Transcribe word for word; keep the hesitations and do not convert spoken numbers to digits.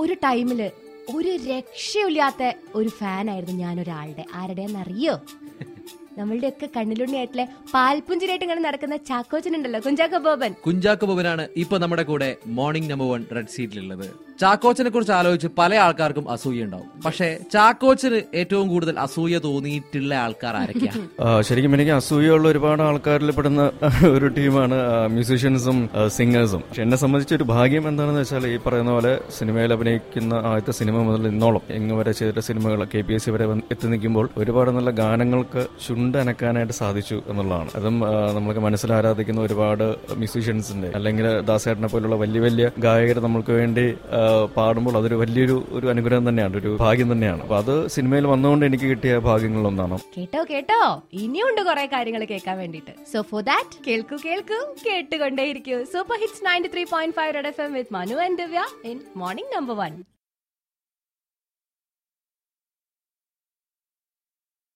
ഒരു ടൈമില് ഒരു രക്ഷയില്ലാത്ത ഒരു ഫാനായിരുന്നു ഞാൻ ഒരാളുടെ. ആരുടെയെന്നറിയോ? നമ്മളുടെയൊക്കെ കണ്ണിലുണ്ണിയായിട്ടില്ലേ പാൽപുഞ്ചിരായിട്ട് ഇങ്ങനെ നടക്കുന്ന ചാക്കോച്ചനുണ്ടല്ലോ, കുഞ്ചാക്കോ ബോബൻ. കുഞ്ചാക്കോ ബോബനാണ് ഇപ്പൊ നമ്മുടെ കൂടെ മോർണിംഗ് നമ്പർ വൺ റെഡ് സീറ്റിലുള്ളത്. ചാക്കോച്ചനെ കുറിച്ച് ആലോചിച്ച് പല ആൾക്കാർക്കും അസൂയ ഉണ്ടാവും. പക്ഷെ ചാക്കോച്ചന് ഏറ്റവും കൂടുതൽ അസൂയ തോന്നിയിട്ടുള്ള ആൾക്കാർ ആരൊക്കെയാണ്? ശരിക്കും എനിക്ക് അസൂയുള്ള ഒരുപാട് ആൾക്കാരിൽ പെടുന്ന ഒരു ടീമാണ് മ്യൂസീഷ്യൻസും സിംഗേഴ്സും. പക്ഷെ എന്നെ സംബന്ധിച്ച ഒരു ഭാഗ്യം എന്താണെന്ന് വെച്ചാൽ, ഈ പറയുന്ന പോലെ സിനിമയിൽ അഭിനയിക്കുന്ന ആദ്യത്തെ സിനിമ മുതൽ ഇന്നോളം എങ്ങ് വരെ ചെയ്തിട്ട് സിനിമകൾ കെ പി എസ് സി വരെ എത്തി നിൽക്കുമ്പോൾ ഒരുപാട് നല്ല ഗാനങ്ങൾക്ക് ചുണ്ടനക്കാനായിട്ട് സാധിച്ചു എന്നുള്ളതാണ്. അതും നമ്മൾക്ക് മനസ്സിൽ ആരാധിക്കുന്ന ഒരുപാട് മ്യൂസീഷ്യൻസിന്റെ അല്ലെങ്കിൽ ദാസേട്ടനെ പോലുള്ള വലിയ വലിയ ഗായകർ നമ്മൾക്ക് വേണ്ടി പാടുമ്പോൾ അതൊരു വലിയൊരു ഒരു അനുഗ്രഹം തന്നെയാണ്, ഒരു ഭാഗ്യം തന്നെയാണ്. അപ്പൊ അത് സിനിമയിൽ വന്നുകൊണ്ട് എനിക്ക് കിട്ടിയ ഭാഗ്യങ്ങളൊന്നാണ്. കേട്ടോ കേട്ടോ ഇനിയുണ്ട് കുറെ കാര്യങ്ങൾ കേൾക്കാൻ വേണ്ടിട്ട്. സോ ഫോർ ദാറ്റ് കേൾക്കൂ കേൾക്കൂ കേട്ടുകൊണ്ടേയിരിക്കൂ. Super hits ninety three point five red F M with Manu and Divya in morning number one.